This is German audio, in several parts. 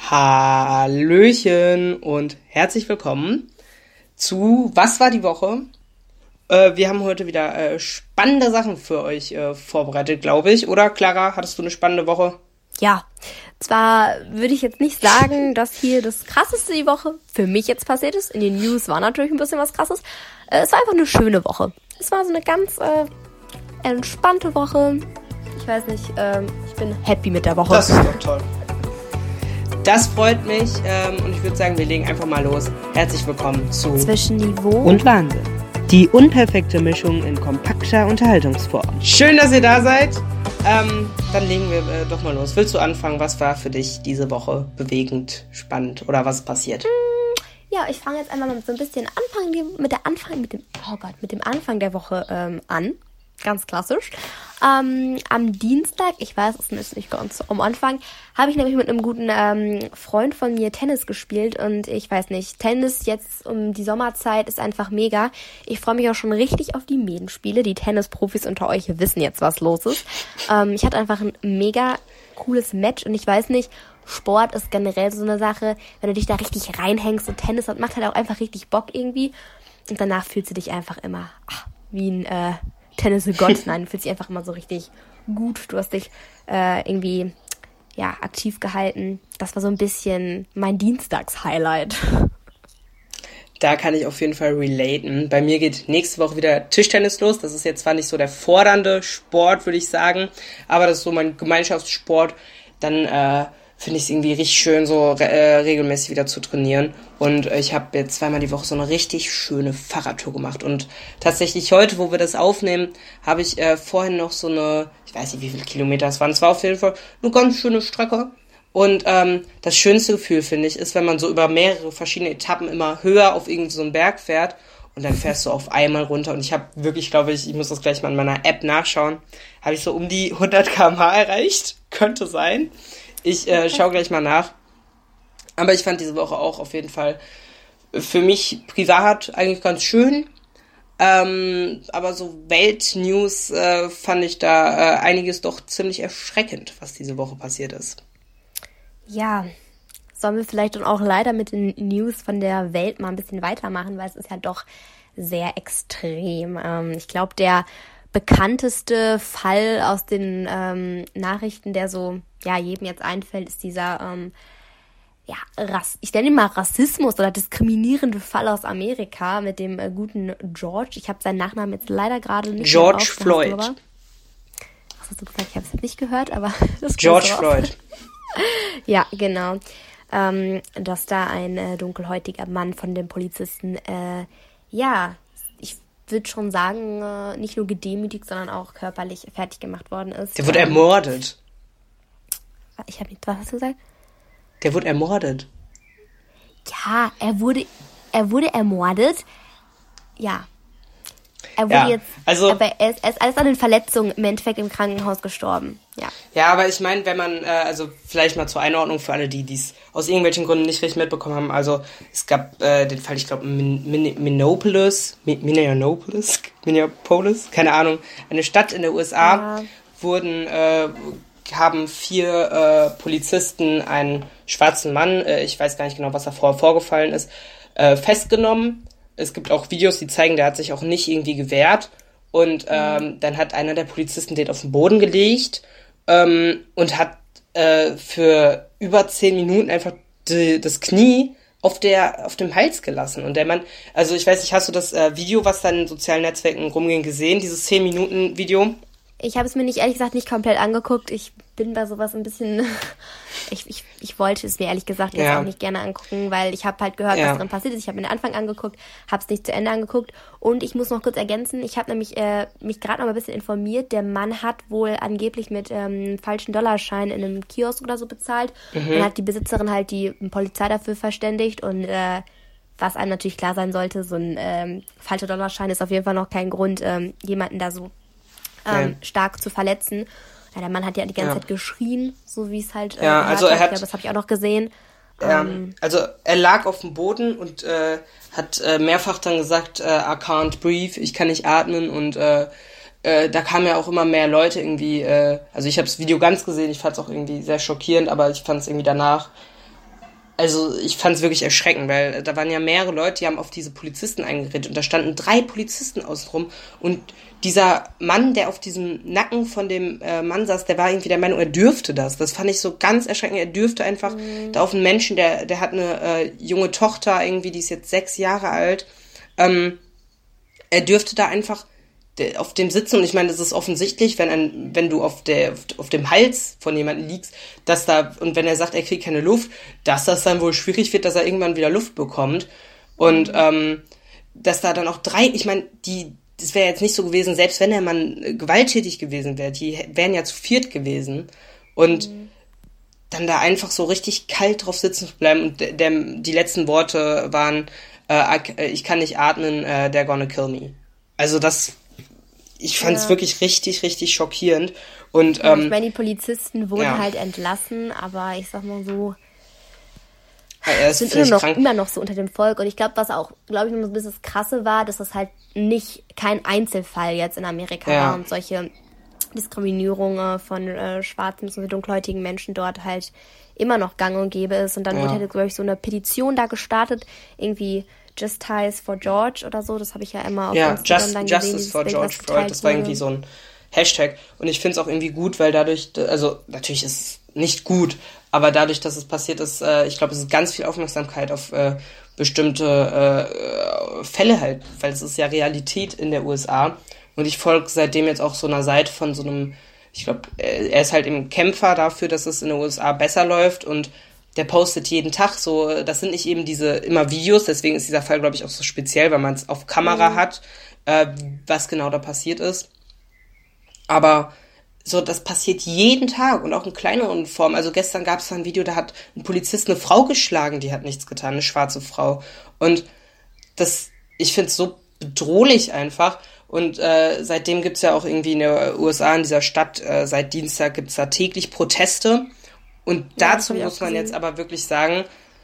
Hallöchen und herzlich willkommen zu Was war die Woche? Wir haben heute wieder spannende Sachen für euch vorbereitet, glaube ich. Oder, Clara, hattest du eine spannende Woche? Ja, zwar würde ich jetzt nicht sagen, dass hier das Krasseste die Woche für mich jetzt passiert ist. In den News war natürlich ein bisschen was Krasses. Es war einfach eine schöne Woche. Es war so eine ganz entspannte Woche. Ich weiß nicht, ich bin happy mit der Woche. Das ist doch toll. Das freut mich und ich würde sagen, wir legen einfach mal los. Herzlich willkommen zu Zwischen Niveau und Wahnsinn. Die unperfekte Mischung in kompakter Unterhaltungsform. Schön, dass ihr da seid. Dann legen wir doch mal los. Willst du anfangen? Was war für dich diese Woche bewegend, spannend oder was ist passiert? Ja, ich fange jetzt einmal mit so ein bisschen mit dem Anfang der Woche an. Ganz klassisch. Am Dienstag, ich weiß, es ist nicht ganz am Anfang, habe ich nämlich mit einem guten Freund von mir Tennis gespielt und ich weiß nicht, Tennis jetzt um die Sommerzeit ist einfach mega. Ich freue mich auch schon richtig auf die Medenspiele. Die Tennisprofis unter euch wissen jetzt, was los ist. Ich hatte einfach ein mega cooles Match und ich weiß nicht, Sport ist generell so eine Sache, wenn du dich da richtig reinhängst und Tennis, das macht halt auch einfach richtig Bock irgendwie und danach fühlst du dich einfach immer wie ein Tennis-Gott. Nein, du fühlst dich einfach immer so richtig gut. Du hast dich irgendwie aktiv gehalten. Das war so ein bisschen mein Dienstags-Highlight. Da kann ich auf jeden Fall relaten. Bei mir geht nächste Woche wieder Tischtennis los. Das ist jetzt zwar nicht so der fordernde Sport, würde ich sagen, aber das ist so mein Gemeinschaftssport. Dann finde ich es irgendwie richtig schön, so regelmäßig wieder zu trainieren. Und ich habe jetzt zweimal die Woche so eine richtig schöne Fahrradtour gemacht. Und tatsächlich heute, wo wir das aufnehmen, habe ich vorhin noch so eine, ich weiß nicht, wie viele Kilometer es waren. Es war auf jeden Fall eine ganz schöne Strecke. Und das schönste Gefühl, finde ich, ist, wenn man so über mehrere verschiedene Etappen immer höher auf irgendeinen so einen Berg fährt. Und dann fährst du auf einmal runter. Und ich habe wirklich, glaube ich muss das gleich mal in meiner App nachschauen, habe ich so um die 100 km/h erreicht. Könnte sein. Ich schaue gleich mal nach. Aber ich fand diese Woche auch auf jeden Fall für mich privat eigentlich ganz schön. Aber so Weltnews fand ich da einiges doch ziemlich erschreckend, was diese Woche passiert ist. Ja, sollen wir vielleicht dann auch leider mit den News von der Welt mal ein bisschen weitermachen, weil es ist ja doch sehr extrem. Ich glaube, der bekannteste Fall aus den Nachrichten, der so jedem jetzt einfällt, ist dieser ich nenne ihn mal Rassismus oder diskriminierende Fall aus Amerika mit dem guten George. Ich habe seinen Nachnamen jetzt leider gerade nicht George Floyd. Was hast du gesagt? Ich habe es nicht gehört, aber das George Floyd. Ja, genau. Dass da ein dunkelhäutiger Mann von den Polizisten, ich würde schon sagen, nicht nur gedemütigt, sondern auch körperlich fertig gemacht worden ist. Der wurde ermordet. Ich habe nicht, was hast du gesagt? Der wurde ermordet. Ja, er wurde ermordet. Ja. Er wurde jetzt, aber er ist alles an den Verletzungen im Endeffekt im Krankenhaus gestorben. Ja. Ja, aber ich meine, wenn man, vielleicht mal zur Einordnung für alle, die dies aus irgendwelchen Gründen nicht richtig mitbekommen haben, also es gab den Fall, ich glaube, Minneapolis, keine Ahnung, eine Stadt in der USA, haben 4 Polizisten einen schwarzen Mann, ich weiß gar nicht genau, was da vorgefallen ist, festgenommen. Es gibt auch Videos, die zeigen, der hat sich auch nicht irgendwie gewehrt. Und dann hat einer der Polizisten den auf den Boden gelegt und hat für über 10 Minuten einfach das Knie auf dem Hals gelassen. Und der Mann, also ich weiß nicht, hast du das Video, was dann in sozialen Netzwerken rumging, gesehen? Dieses 10-Minuten-Video? Ich habe es mir ehrlich gesagt nicht komplett angeguckt. Ich bin bei sowas ein bisschen... Ich wollte es mir ehrlich gesagt jetzt auch nicht gerne angucken, weil ich habe halt gehört, was drin passiert ist. Ich habe mir den Anfang angeguckt, habe es nicht zu Ende angeguckt. Und ich muss noch kurz ergänzen, ich habe nämlich mich gerade noch mal ein bisschen informiert. Der Mann hat wohl angeblich mit falschen Dollarscheinen in einem Kiosk oder so bezahlt. Und hat die Besitzerin halt die Polizei dafür verständigt. Und was einem natürlich klar sein sollte, so ein falscher Dollarschein ist auf jeden Fall noch kein Grund, jemanden da so stark zu verletzen. Ja, der Mann hat ja die ganze Zeit geschrien, so wie es halt also er hat, das habe ich auch noch gesehen. Also er lag auf dem Boden und hat mehrfach dann gesagt, I can't breathe, ich kann nicht atmen und da kamen ja auch immer mehr Leute irgendwie, also ich habe das Video ganz gesehen, ich fand es auch irgendwie sehr schockierend, aber ich fand es irgendwie danach Also ich fand es wirklich erschreckend, weil da waren ja mehrere Leute, die haben auf diese Polizisten eingeredet und da standen 3 Polizisten außenrum und dieser Mann, der auf diesem Nacken von dem Mann saß, der war irgendwie der Meinung, er dürfte das. Das fand ich so ganz erschreckend. Er dürfte einfach da auf einen Menschen, der hat eine junge Tochter irgendwie, die ist jetzt 6 Jahre alt, er dürfte da einfach auf dem sitzen und ich meine, das ist offensichtlich, wenn du auf dem Hals von jemandem liegst, dass da, und wenn er sagt, er kriegt keine Luft, dass das dann wohl schwierig wird, dass er irgendwann wieder Luft bekommt und dass da dann auch 3, ich meine, das wäre jetzt nicht so gewesen, selbst wenn der Mann gewalttätig gewesen wäre, die wären ja zu 4 gewesen und dann da einfach so richtig kalt drauf sitzen zu bleiben und die letzten Worte waren, ich kann nicht atmen, they're gonna kill me. Also ich fand es wirklich richtig, richtig schockierend. Und, ich meine, die Polizisten wurden halt entlassen, aber ich sag mal so, sind immer noch so unter dem Volk. Und ich glaube, was auch, glaube ich, noch ein bisschen das Krasse war, dass das halt kein Einzelfall jetzt in Amerika war und solche Diskriminierung von schwarzen bzw. dunkelhäutigen Menschen dort halt immer noch gang und gäbe ist. Und dann wurde halt, glaube ich, so eine Petition da gestartet, irgendwie Justice for George oder so, das habe ich ja immer auf Instagram dann gesehen. Justice for George Floyd, das war irgendwie so ein Hashtag. Und ich finde es auch irgendwie gut, weil dadurch, also natürlich ist es nicht gut, aber dadurch, dass es passiert ist, ich glaube, es ist ganz viel Aufmerksamkeit auf bestimmte Fälle halt, weil es ist ja Realität in der USA. Und ich folge seitdem jetzt auch so einer Seite von so einem, ich glaube, er ist halt eben Kämpfer dafür, dass es in den USA besser läuft und der postet jeden Tag so, das sind nicht eben immer Videos, deswegen ist dieser Fall, glaube ich, auch so speziell, weil man es auf Kamera hat, was genau da passiert ist. Aber so, das passiert jeden Tag und auch in kleineren Formen. Also gestern gab es ein Video, da hat ein Polizist eine Frau geschlagen, die hat nichts getan, eine schwarze Frau. Und ich finde es so bedrohlich einfach. Und seitdem gibt's ja auch irgendwie in der USA, in dieser Stadt, seit Dienstag gibt's da täglich Proteste. Und dazu muss man jetzt aber wirklich sagen,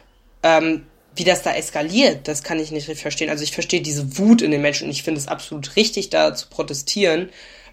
wie das da eskaliert, das kann ich nicht richtig verstehen. Also ich verstehe diese Wut in den Menschen und ich finde es absolut richtig, da zu protestieren.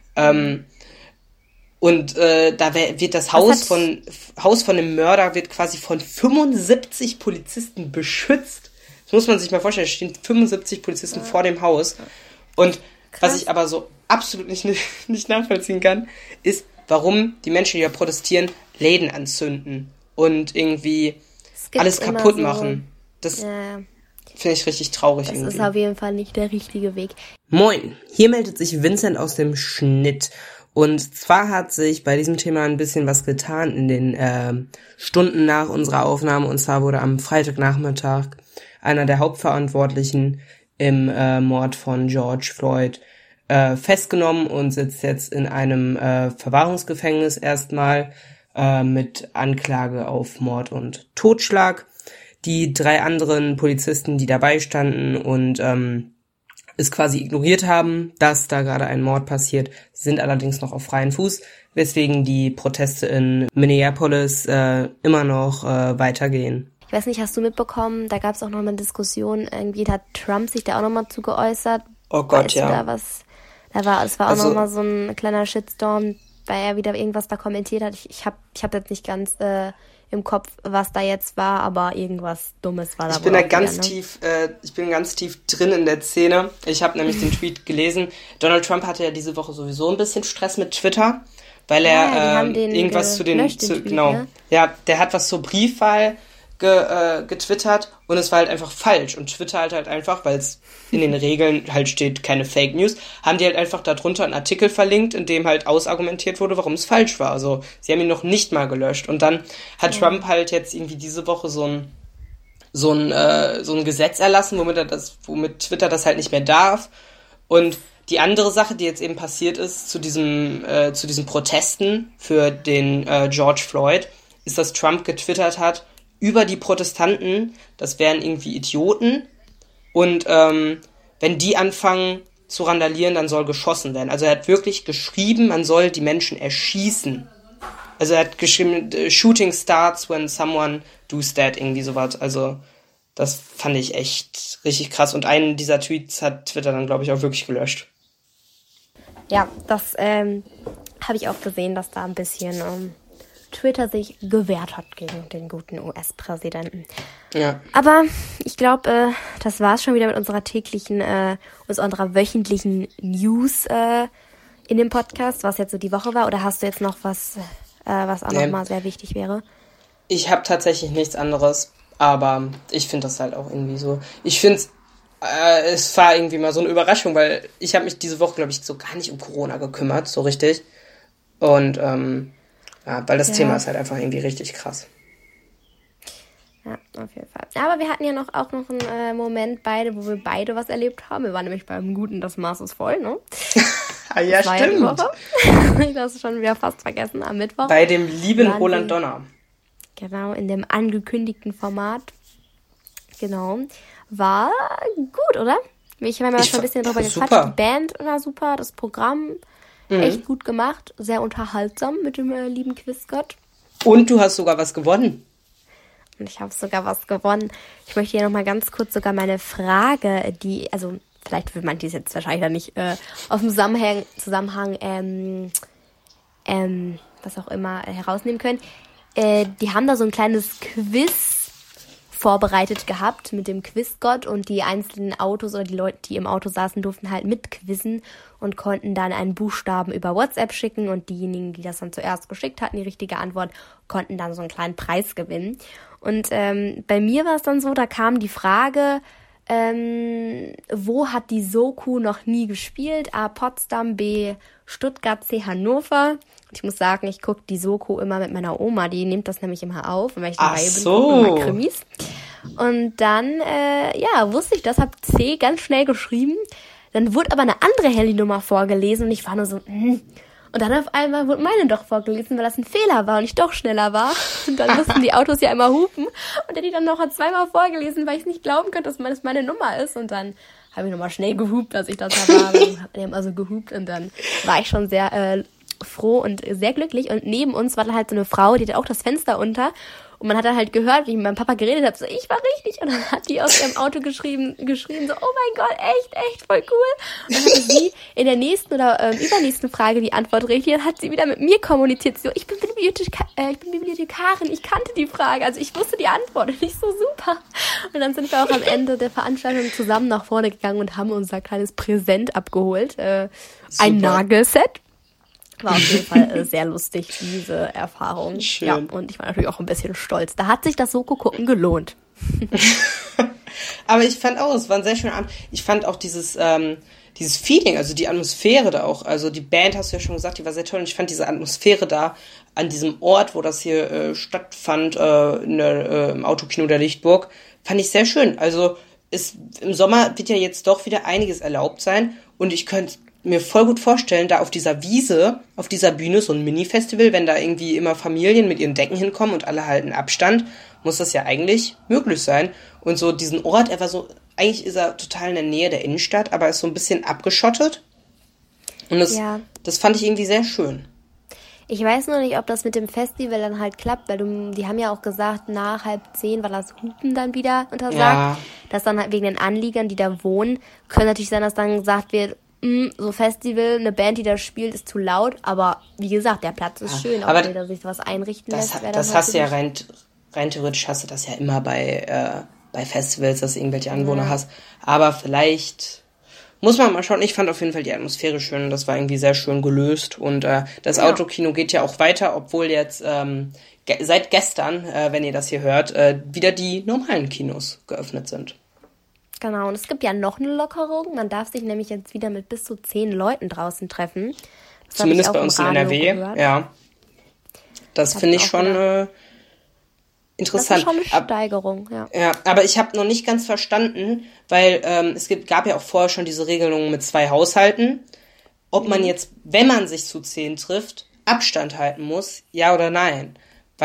Und da wird das Haus von dem Mörder wird quasi von 75 Polizisten beschützt. Das muss man sich mal vorstellen, es stehen 75 Polizisten vor dem Haus. Und was ich aber so absolut nicht nachvollziehen kann, ist, warum die Menschen, die da protestieren, Läden anzünden und irgendwie alles kaputt machen. Das finde ich richtig traurig. Das ist auf jeden Fall nicht der richtige Weg. Moin, hier meldet sich Vincent aus dem Schnitt. Und zwar hat sich bei diesem Thema ein bisschen was getan in den Stunden nach unserer Aufnahme. Und zwar wurde am Freitagnachmittag einer der Hauptverantwortlichen im Mord von George Floyd festgenommen und sitzt jetzt in einem Verwahrungsgefängnis erstmal mit Anklage auf Mord und Totschlag. Die 3 anderen Polizisten, die dabei standen und es quasi ignoriert haben, dass da gerade ein Mord passiert, sind allerdings noch auf freien Fuß, weswegen die Proteste in Minneapolis immer noch weitergehen. Ich weiß nicht, hast du mitbekommen, da gab es auch noch eine Diskussion, irgendwie hat Trump sich da auch nochmal zu geäußert. Oh Gott, ja. Es war auch nochmal so ein kleiner Shitstorm, weil er wieder irgendwas da kommentiert hat. Ich hab jetzt nicht ganz im Kopf, was da jetzt war, aber irgendwas Dummes war da. Ich bin da ganz tief drin in der Szene. Ich habe nämlich den Tweet gelesen. Donald Trump hatte ja diese Woche sowieso ein bisschen Stress mit Twitter, weil er irgendwas genau. Ne? Ja, der hat was zur Briefwahl getwittert und es war halt einfach falsch. Und Twitter halt einfach, weil es in den Regeln halt steht, keine Fake News, haben die halt einfach darunter einen Artikel verlinkt, in dem halt ausargumentiert wurde, warum es falsch war. Also sie haben ihn noch nicht mal gelöscht. Und dann hat Trump halt jetzt irgendwie diese Woche so ein Gesetz erlassen, womit Twitter das halt nicht mehr darf. Und die andere Sache, die jetzt eben passiert ist zu diesen Protesten für den George Floyd, ist, dass Trump getwittert hat, über die Protestanten, das wären irgendwie Idioten und wenn die anfangen zu randalieren, dann soll geschossen werden. Also er hat wirklich geschrieben, man soll die Menschen erschießen. Also er hat geschrieben, shooting starts when someone does that, irgendwie sowas. Also das fand ich echt richtig krass und einen dieser Tweets hat Twitter dann, glaube ich, auch wirklich gelöscht. Ja, das habe ich auch gesehen, dass da ein bisschen Twitter sich gewehrt hat gegen den guten US-Präsidenten. Ja. Aber ich glaube, das war's schon wieder mit unserer unserer wöchentlichen News in dem Podcast, was jetzt so die Woche war. Oder hast du jetzt noch was auch nochmal sehr wichtig wäre? Ich habe tatsächlich nichts anderes, aber ich finde das halt auch irgendwie so. Ich finde es war irgendwie mal so eine Überraschung, weil ich habe mich diese Woche, glaube ich, so gar nicht um Corona gekümmert, so richtig. Und weil das Thema ist halt einfach irgendwie richtig krass. Ja, auf jeden Fall. Aber wir hatten ja auch noch einen Moment beide, wo wir beide was erlebt haben. Wir waren nämlich beim Guten, das Maß ist voll, ne? Ja, stimmt. Ich habe es schon wieder fast vergessen, am Mittwoch. Bei dem lieben Roland Donner. Genau, in dem angekündigten Format. Genau. War gut, oder? Ich habe mal schon ein bisschen drüber gequatscht. Die Band war super, das Programm echt gut gemacht. Sehr unterhaltsam mit dem lieben Quizgott. Und du hast sogar was gewonnen. Und ich habe sogar was gewonnen. Ich möchte hier nochmal ganz kurz sogar meine Frage, also vielleicht will man dies jetzt wahrscheinlich dann nicht aus dem Zusammenhang was auch immer herausnehmen können. Die haben da so ein kleines Quiz vorbereitet gehabt mit dem Quizgott und die einzelnen Autos oder die Leute, die im Auto saßen, durften halt mitquizzen und konnten dann einen Buchstaben über WhatsApp schicken und diejenigen, die das dann zuerst geschickt hatten, die richtige Antwort, konnten dann so einen kleinen Preis gewinnen. Und bei mir war es dann so, da kam die Frage, wo hat die Soko noch nie gespielt? A. Potsdam, B. Stuttgart, C. Hannover. Ich muss sagen, ich gucke die Soko immer mit meiner Oma, die nimmt das nämlich immer auf, wenn ich dabei bin, immer Krimis. Und dann, wusste ich das, habe C ganz schnell geschrieben. Dann wurde aber eine andere Handynummer vorgelesen und ich war nur so, Und dann auf einmal wurde meine doch vorgelesen, weil das ein Fehler war und ich doch schneller war. Und dann mussten die Autos ja immer hupen. Und der die dann noch zweimal vorgelesen, weil ich nicht glauben konnte, dass das meine Nummer ist. Und dann habe ich nochmal schnell gehupt, dass ich das da war. Die haben also gehupt und dann war ich schon sehr froh und sehr glücklich. Und neben uns war dann halt so eine Frau, die hatte auch das Fenster unter. Und man hat dann halt gehört, wie ich mit meinem Papa geredet habe, so, ich war richtig. Und dann hat die aus ihrem Auto geschrien so, oh mein Gott, echt, voll cool. Und dann hatte sie in der nächsten oder übernächsten Frage die Antwort richtig. Dann hat sie wieder mit mir kommuniziert, so, ich bin Bibliothekarin, ich kannte die Frage. Also ich wusste die Antwort und ich so, super. Und dann sind wir auch am Ende der Veranstaltung zusammen nach vorne gegangen und haben unser kleines Präsent abgeholt. Ein Nagelset. War auf jeden Fall sehr lustig, diese Erfahrung. Schön. Ja, und ich war natürlich auch ein bisschen stolz. Da hat sich das Soko-Gucken gelohnt. Aber ich fand auch, es war ein sehr schöner Abend. Ich fand auch dieses Feeling, also die Atmosphäre da auch. Also die Band, hast du ja schon gesagt, die war sehr toll. Und ich fand diese Atmosphäre da an diesem Ort, wo das hier stattfand, im Autokino der Lichtburg, fand ich sehr schön. Also im Sommer wird ja jetzt doch wieder einiges erlaubt sein. Und ich könnte mir voll gut vorstellen, da auf dieser Wiese, auf dieser Bühne, so ein Mini-Festival, wenn da irgendwie immer Familien mit ihren Decken hinkommen und alle halten Abstand, muss das ja eigentlich möglich sein. Und so diesen Ort, eigentlich ist er total in der Nähe der Innenstadt, aber ist so ein bisschen abgeschottet. Und das fand ich irgendwie sehr schön. Ich weiß nur nicht, ob das mit dem Festival dann halt klappt, weil die haben ja auch gesagt, nach 9:30 war das Hupen dann wieder untersagt. Ja. Dass dann halt wegen den Anliegern, die da wohnen, könnte natürlich sein, dass dann gesagt wird, so Festival, eine Band, die da spielt, ist zu laut, aber wie gesagt, der Platz ist schön, aber jeder sich was einrichten lässt. Das hast du ja rein theoretisch hast du das ja immer bei Festivals, dass du irgendwelche Anwohner hast, aber vielleicht muss man mal schauen. Ich fand auf jeden Fall die Atmosphäre schön, das war irgendwie sehr schön gelöst und das Autokino geht ja auch weiter, obwohl jetzt seit gestern, wenn ihr das hier hört, wieder die normalen Kinos geöffnet sind. Genau, und es gibt ja noch eine Lockerung. Man darf sich nämlich jetzt wieder mit bis zu 10 Leuten draußen treffen. Das zumindest bei uns in NRW, ja. Das finde ich schon interessant. Das ist schon eine Steigerung, ja. Ja, aber ich habe noch nicht ganz verstanden, weil gab ja auch vorher schon diese Regelung mit 2 Haushalten, ob man jetzt, wenn man sich zu 10 trifft, Abstand halten muss, ja oder nein.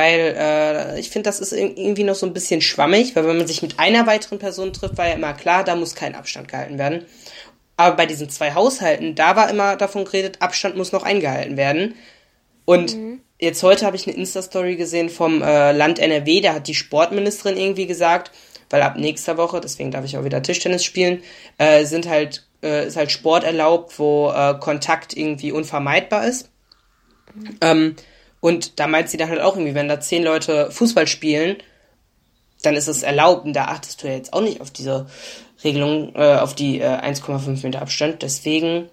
Weil ich finde, das ist irgendwie noch so ein bisschen schwammig, weil wenn man sich mit einer weiteren Person trifft, war ja immer klar, da muss kein Abstand gehalten werden. Aber bei diesen 2 Haushalten, da war immer davon geredet, Abstand muss noch eingehalten werden. Und jetzt heute habe ich eine Insta-Story gesehen vom Land NRW, da hat die Sportministerin irgendwie gesagt, weil ab nächster Woche, deswegen darf ich auch wieder Tischtennis spielen, ist halt Sport erlaubt, wo Kontakt irgendwie unvermeidbar ist. Und da meint sie dann halt auch irgendwie, wenn da 10 Leute Fußball spielen, dann ist es erlaubt. Und da achtest du ja jetzt auch nicht auf diese Regelung, auf die 1,5 Meter Abstand. Deswegen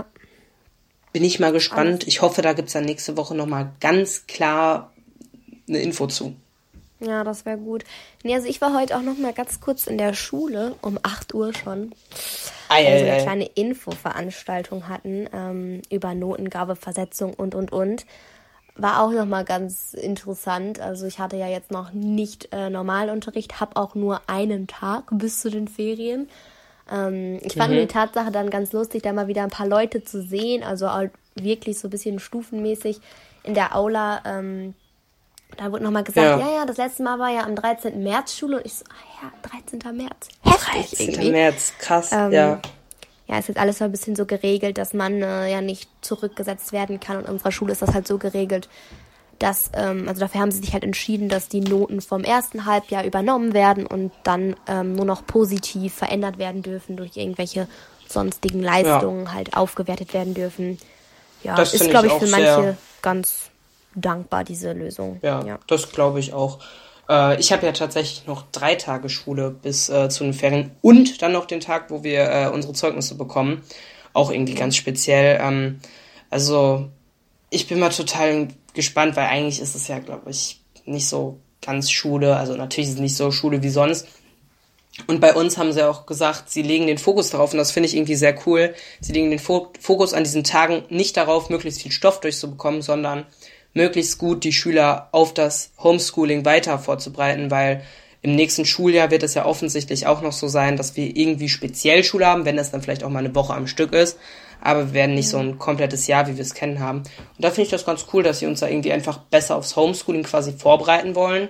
bin ich mal gespannt. Ich hoffe, da gibt's dann nächste Woche nochmal ganz klar eine Info zu. Ja, das wäre gut. Nee, also ich war heute auch noch mal ganz kurz in der Schule, um 8 Uhr schon, weil wir so eine kleine Infoveranstaltung hatten über Notengabe, Versetzung und. War auch noch mal ganz interessant. Also ich hatte ja jetzt noch nicht Normalunterricht, habe auch nur einen Tag bis zu den Ferien. Ich fand die Tatsache dann ganz lustig, da mal wieder ein paar Leute zu sehen, also auch wirklich so ein bisschen stufenmäßig in der Aula. Da wurde nochmal gesagt, ja, das letzte Mal war ja am 13. März Schule. Und ich so, 13. März. Heftig 13. irgendwie. März, krass, ja. Ja, ist jetzt alles so ein bisschen so geregelt, dass man ja nicht zurückgesetzt werden kann. Und in unserer Schule ist das halt so geregelt, dass, also dafür haben sie sich halt entschieden, dass die Noten vom ersten Halbjahr übernommen werden und dann nur noch positiv verändert werden dürfen durch irgendwelche sonstigen Leistungen halt aufgewertet werden dürfen. Ja, das ist, glaube ich, für manche ganz dankbar, diese Lösung. Ja, das glaube ich auch. Ich habe ja tatsächlich noch 3 Tage Schule bis zu den Ferien und dann noch den Tag, wo wir unsere Zeugnisse bekommen. Auch irgendwie ganz speziell. Also ich bin mal total gespannt, weil eigentlich ist es ja, glaube ich, nicht so ganz Schule. Also natürlich ist es nicht so Schule wie sonst. Und bei uns haben sie auch gesagt, sie legen den Fokus darauf, und das finde ich irgendwie sehr cool. Sie legen den Fokus an diesen Tagen nicht darauf, möglichst viel Stoff durchzubekommen, sondern möglichst gut die Schüler auf das Homeschooling weiter vorzubereiten, weil im nächsten Schuljahr wird es ja offensichtlich auch noch so sein, dass wir irgendwie speziell Schule haben, wenn das dann vielleicht auch mal eine Woche am Stück ist, aber wir werden nicht so ein komplettes Jahr, wie wir es kennen, haben. Und da finde ich das ganz cool, dass sie uns da irgendwie einfach besser aufs Homeschooling quasi vorbereiten wollen.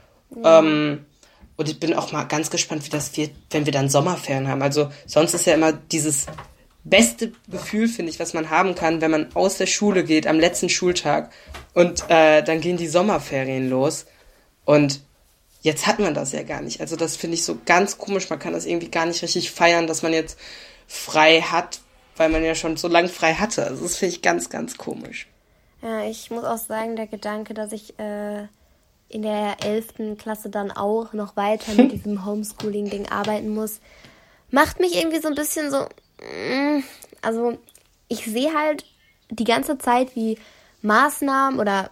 Und ich bin auch mal ganz gespannt, wie das wird, wenn wir dann Sommerferien haben. Also sonst ist ja immer dieses beste Gefühl, finde ich, was man haben kann, wenn man aus der Schule geht am letzten Schultag und dann gehen die Sommerferien los und jetzt hat man das ja gar nicht. Also das finde ich so ganz komisch, man kann das irgendwie gar nicht richtig feiern, dass man jetzt frei hat, weil man ja schon so lange frei hatte. Also das finde ich ganz, ganz komisch. Ja, ich muss auch sagen, der Gedanke, dass ich in der 11. Klasse dann auch noch weiter mit diesem Homeschooling-Ding arbeiten muss, macht mich irgendwie so ein bisschen so. Also ich sehe halt die ganze Zeit, wie Maßnahmen oder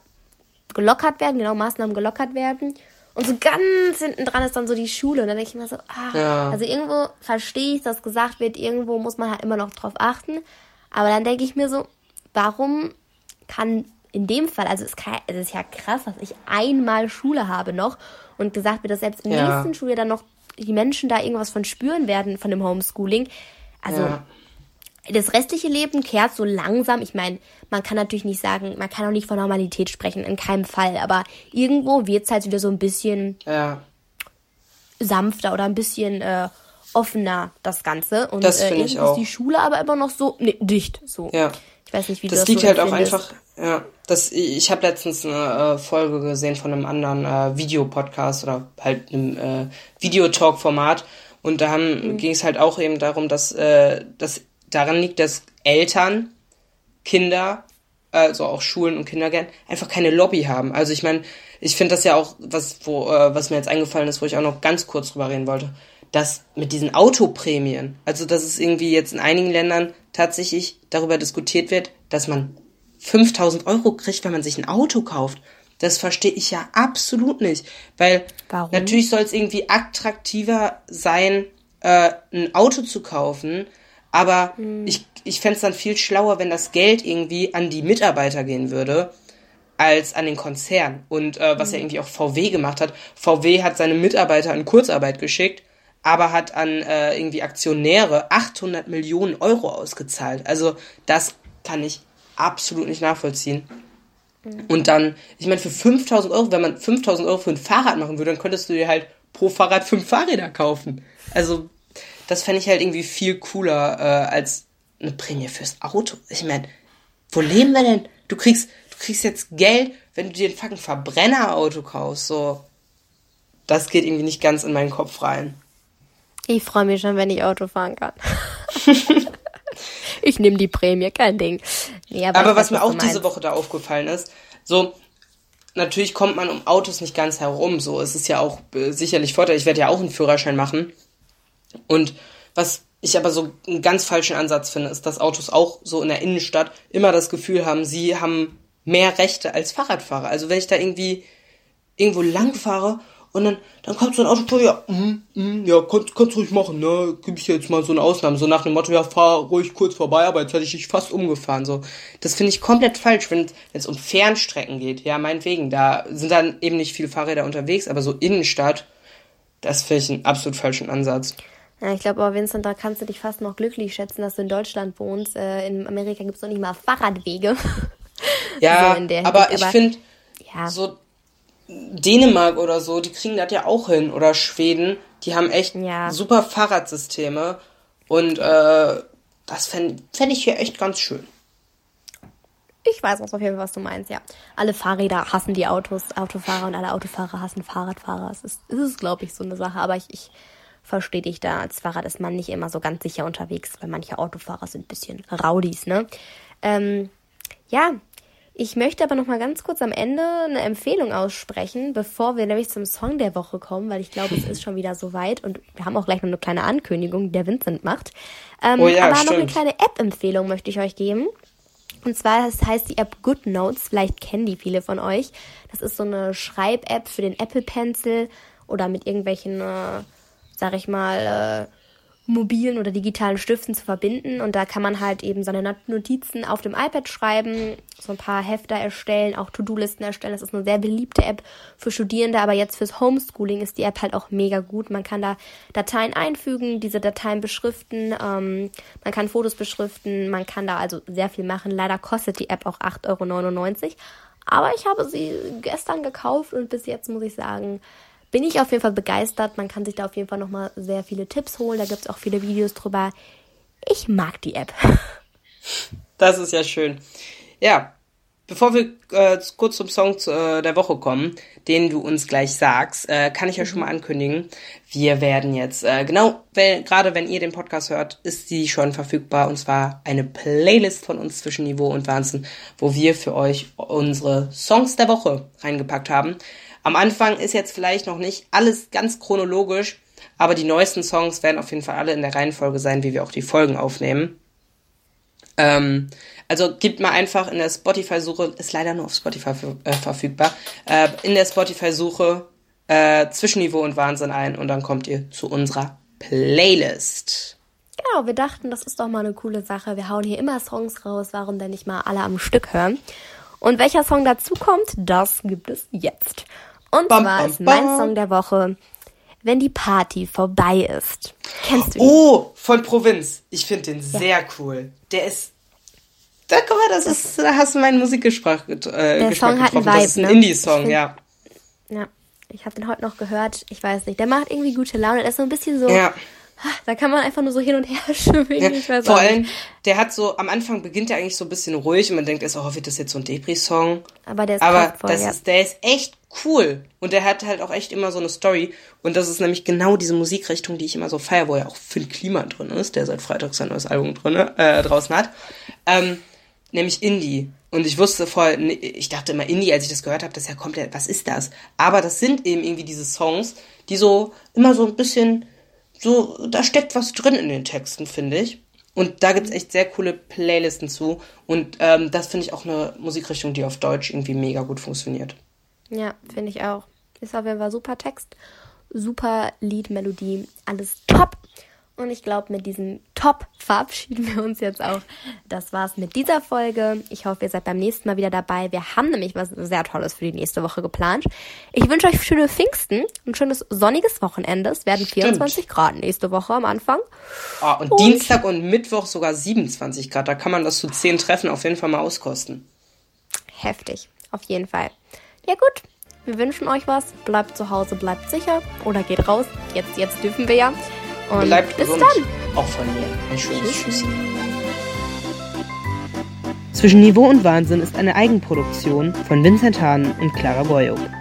Maßnahmen gelockert werden. Und so ganz hinten dran ist dann so die Schule. Und dann denke ich mir so, also irgendwo verstehe ich, dass gesagt wird, irgendwo muss man halt immer noch drauf achten. Aber dann denke ich mir so, warum kann in dem Fall, also es ist ja krass, dass ich einmal Schule habe noch und gesagt wird, dass selbst im nächsten Schuljahr dann noch die Menschen da irgendwas von spüren werden von dem Homeschooling. Also das restliche Leben kehrt so langsam. Ich meine, man kann natürlich nicht sagen, man kann auch nicht von Normalität sprechen, in keinem Fall. Aber irgendwo wird es halt wieder so ein bisschen sanfter oder ein bisschen offener, das Ganze. Und das finde ich auch. Ist die Schule aber immer noch so dicht. So. Ja. Ich weiß nicht, wie das du das liegt so halt auch empfindest. einfach, ich habe letztens eine Folge gesehen von einem anderen Videopodcast oder halt einem Videotalk-Format und da ging es halt auch eben darum, dass das daran liegt, dass Eltern, Kinder, also auch Schulen und Kindergärten, einfach keine Lobby haben. Also ich meine, ich finde das ja auch, was mir jetzt eingefallen ist, wo ich auch noch ganz kurz drüber reden wollte, dass mit diesen Autoprämien, also dass es irgendwie jetzt in einigen Ländern tatsächlich darüber diskutiert wird, dass man 5.000 € kriegt, wenn man sich ein Auto kauft. Das verstehe ich ja absolut nicht, weil natürlich soll es irgendwie attraktiver sein, ein Auto zu kaufen, aber ich fände es dann viel schlauer, wenn das Geld irgendwie an die Mitarbeiter gehen würde, als an den Konzern. Und was ja irgendwie auch VW gemacht hat. VW hat seine Mitarbeiter in Kurzarbeit geschickt, aber hat an irgendwie Aktionäre 800 Millionen € ausgezahlt. Also das kann ich absolut nicht nachvollziehen. Und dann, ich meine, für 5.000 €, wenn man 5.000 € für ein Fahrrad machen würde, dann könntest du dir halt pro Fahrrad 5 Fahrräder kaufen. Also das fände ich halt irgendwie viel cooler als eine Prämie fürs Auto. Ich meine, wo leben wir denn? Du kriegst jetzt Geld, wenn du dir ein fucking Verbrennerauto kaufst. So, das geht irgendwie nicht ganz in meinen Kopf rein. Ich freue mich schon, wenn ich Auto fahren kann. Ich nehme die Prämie, kein Ding. Nee, aber was mir auch diese Woche da aufgefallen ist, so, natürlich kommt man um Autos nicht ganz herum. So, es ist ja auch sicherlich Vorteil. Ich werde ja auch einen Führerschein machen. Und was ich aber so einen ganz falschen Ansatz finde, ist, dass Autos auch so in der Innenstadt immer das Gefühl haben, sie haben mehr Rechte als Fahrradfahrer. Also wenn ich da irgendwo lang fahre und dann kommt so ein Auto vor, ja, kannst ruhig machen, ne, gib ich dir jetzt mal so eine Ausnahme, so nach dem Motto, ja, fahr ruhig kurz vorbei, aber jetzt hätte ich dich fast umgefahren, so. Das finde ich komplett falsch, wenn es um Fernstrecken geht, ja, meinetwegen, da sind dann eben nicht viele Fahrräder unterwegs, aber so Innenstadt, das finde ich einen absolut falschen Ansatz. Ja, ich glaube aber, Vincent, da kannst du dich fast noch glücklich schätzen, dass du in Deutschland wohnst. In Amerika gibt es noch nicht mal Fahrradwege. Ja, so aber ich finde, ja. so Dänemark oder so, die kriegen das ja auch hin. Oder Schweden, die haben echt super Fahrradsysteme. Und das fänd ich hier echt ganz schön. Ich weiß auch auf jeden Fall, was du meinst, ja. Alle Fahrräder hassen die Autofahrer und alle Autofahrer hassen Fahrradfahrer. Es ist, glaube ich, so eine Sache. Aber ich verstehe dich da. Als Fahrrad ist man nicht immer so ganz sicher unterwegs, weil manche Autofahrer sind ein bisschen Raudis, ne? Ja, ich möchte aber noch mal ganz kurz am Ende eine Empfehlung aussprechen, bevor wir nämlich zum Song der Woche kommen, weil ich glaube, es ist schon wieder soweit und wir haben auch gleich noch eine kleine Ankündigung, die der Vincent macht. Oh ja, aber stimmt. noch eine kleine App-Empfehlung möchte ich euch geben. Und zwar heißt die App GoodNotes, vielleicht kennen die viele von euch. Das ist so eine Schreib-App für den Apple Pencil oder mit irgendwelchen, sag ich mal, mobilen oder digitalen Stiften zu verbinden. Und da kann man halt eben seine Notizen auf dem iPad schreiben, so ein paar Hefter erstellen, auch To-Do-Listen erstellen. Das ist eine sehr beliebte App für Studierende, aber jetzt fürs Homeschooling ist die App halt auch mega gut. Man kann da Dateien einfügen, diese Dateien beschriften, man kann Fotos beschriften, man kann da also sehr viel machen. Leider kostet die App auch 8,99 €. Aber ich habe sie gestern gekauft und bis jetzt muss ich sagen, bin ich auf jeden Fall begeistert. Man kann sich da auf jeden Fall nochmal sehr viele Tipps holen. Da gibt es auch viele Videos drüber. Ich mag die App. Das ist ja schön. Ja, bevor wir kurz zum Song der Woche kommen, den du uns gleich sagst, kann ich ja schon mal ankündigen, wir werden jetzt, gerade wenn ihr den Podcast hört, ist die schon verfügbar. Und zwar eine Playlist von uns zwischen Niveau und Wahnsinn, wo wir für euch unsere Songs der Woche reingepackt haben. Am Anfang ist jetzt vielleicht noch nicht alles ganz chronologisch, aber die neuesten Songs werden auf jeden Fall alle in der Reihenfolge sein, wie wir auch die Folgen aufnehmen. Also gebt mal einfach in der Spotify-Suche, ist leider nur auf Spotify verfügbar, in der Spotify-Suche zwischen Niveau und Wahnsinn ein und dann kommt ihr zu unserer Playlist. Genau, wir dachten, das ist doch mal eine coole Sache. Wir hauen hier immer Songs raus, warum denn nicht mal alle am Stück hören? Und welcher Song dazu kommt, das gibt es jetzt. Und zwar ist mein Song der Woche, Wenn die Party vorbei ist. Kennst du ihn? Oh, von Provinz. Ich finde den sehr cool. Der ist, da guck mal, da hast du meinen Musikgeschmack der Song hat einen Vibe, das ist ein Indie-Song, ja. Ja, ich habe den heute noch gehört. Ich weiß nicht, der macht irgendwie gute Laune. Der ist so ein bisschen so, da kann man einfach nur so hin und her schwingen. Ich weiß vor auch allem, nicht. der hat so, am Anfang beginnt der eigentlich so ein bisschen ruhig und man denkt, wird das jetzt so ein Depri-Song? Aber der ist kraftvoll, ja. Der ist echt cool. Und der hat halt auch echt immer so eine Story. Und das ist nämlich genau diese Musikrichtung, die ich immer so feiere, wo ja auch Finn Kliman drin ist, der seit Freitag sein neues Album draußen hat. Nämlich Indie. Und ich wusste ich dachte immer Indie, als ich das gehört habe, das ist ja komplett, was ist das? Aber das sind eben irgendwie diese Songs, die so immer so ein bisschen so, da steckt was drin in den Texten, finde ich. Und da gibt's echt sehr coole Playlisten zu. Und das finde ich auch eine Musikrichtung, die auf Deutsch irgendwie mega gut funktioniert. Ja, finde ich auch. Ist auf jeden Fall super Text, super Lied, Melodie, alles top. Und ich glaube, mit diesem Top verabschieden wir uns jetzt auch. Das war's mit dieser Folge. Ich hoffe, ihr seid beim nächsten Mal wieder dabei. Wir haben nämlich was sehr Tolles für die nächste Woche geplant. Ich wünsche euch schöne Pfingsten, ein schönes sonniges Wochenende. Es werden 24 Grad nächste Woche am Anfang. Und Dienstag und Mittwoch sogar 27 Grad. Da kann man das zu 10 Treffen auf jeden Fall mal auskosten. Heftig, auf jeden Fall. Ja gut, wir wünschen euch was. Bleibt zu Hause, bleibt sicher oder geht raus. Jetzt dürfen wir ja. Und bleibt bis gesund. dann. Auch von mir. Ein schönes Tschüssi. Zwischen Niveau und Wahnsinn ist eine Eigenproduktion von Vincent Hahn und Clara Boyuk.